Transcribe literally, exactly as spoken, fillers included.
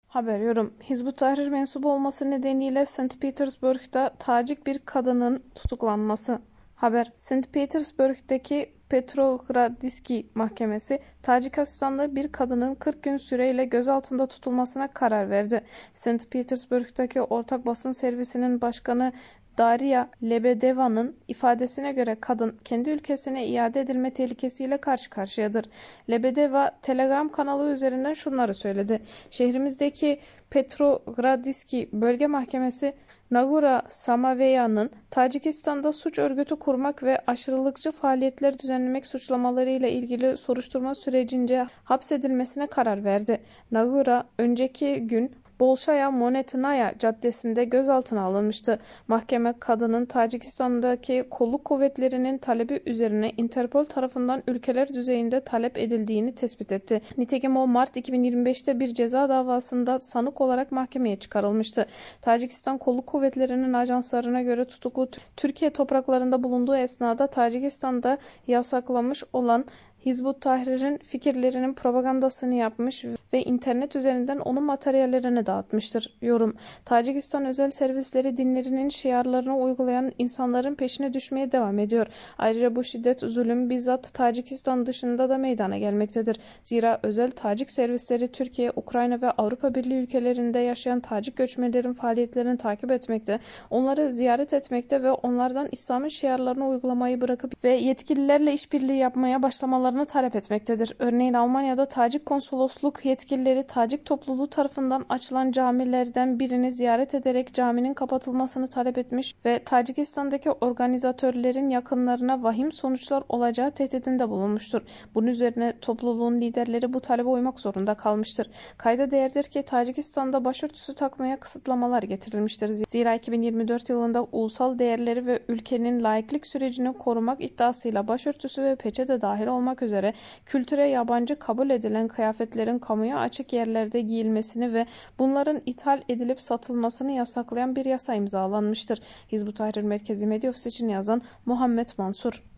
Haber yorum. Hizb-ut Tahrir mensubu olması nedeniyle Saint Petersburg'da Tacik bir kadının tutuklanması. Haber. Saint Petersburg'daki Petrogradski Mahkemesi, Tacikistanlı bir kadının kırk gün süreyle gözaltında tutulmasına karar verdi. Saint Petersburg'daki ortak basın servisinin başkanı Daria Lebedeva'nın ifadesine göre kadın kendi ülkesine iade edilme tehlikesiyle karşı karşıyadır. Lebedeva Telegram kanalı üzerinden şunları söyledi. Şehrimizdeki Petrogradski Bölge Mahkemesi Nagura Samaveya'nın Tacikistan'da suç örgütü kurmak ve aşırılıkçı faaliyetler düzenlemek suçlamalarıyla ilgili soruşturma sürecince hapsedilmesine karar verdi. Nagura önceki gün Bolshaya Monetnaya Caddesi'nde gözaltına alınmıştı. Mahkeme kadının Tacikistan'daki kolluk kuvvetlerinin talebi üzerine Interpol tarafından ülkeler düzeyinde talep edildiğini tespit etti. Nitekim o Mart iki bin yirmi beş'te bir ceza davasında sanık olarak mahkemeye çıkarılmıştı. Tacikistan kolluk kuvvetlerinin ajanslarına göre tutuklu Türkiye topraklarında bulunduğu esnada Tacikistan'da yasaklamış olan Hizb-ut Tahrir'in fikirlerinin propagandasını yapmış ve internet üzerinden onun materyallerini dağıtmıştır. Yorum. Tacikistan özel servisleri dinlerinin şiarlarını uygulayan insanların peşine düşmeye devam ediyor. Ayrıca bu şiddet, zulüm bizzat Tacikistan dışında da meydana gelmektedir. Zira özel Tacik servisleri Türkiye, Ukrayna ve Avrupa Birliği ülkelerinde yaşayan Tacik göçmenlerin faaliyetlerini takip etmekte, onları ziyaret etmekte ve onlardan İslam'ın şiarlarını uygulamayı bırakıp ve yetkililerle işbirliği yapmaya başlamaları talep etmektedir. Örneğin Almanya'da Tacik konsolosluk yetkilileri Tacik topluluğu tarafından açılan camilerden birini ziyaret ederek caminin kapatılmasını talep etmiş ve Tacikistan'daki organizatörlerin yakınlarına vahim sonuçlar olacağı tehdidinde bulunmuştur. Bunun üzerine topluluğun liderleri bu talebe uymak zorunda kalmıştır. Kayda değerdir ki Tacikistan'da başörtüsü takmaya kısıtlamalar getirilmiştir. Zira iki bin yirmi dört yılında ulusal değerleri ve ülkenin laiklik sürecini korumak iddiasıyla başörtüsü ve peçete dahil olmak üzere kültüre yabancı kabul edilen kıyafetlerin kamuya açık yerlerde giyilmesini ve bunların ithal edilip satılmasını yasaklayan bir yasa imzalanmıştır. Hizb-ut Tahrir Merkezi Medya Ofisi için yazan Muhammed Mansur.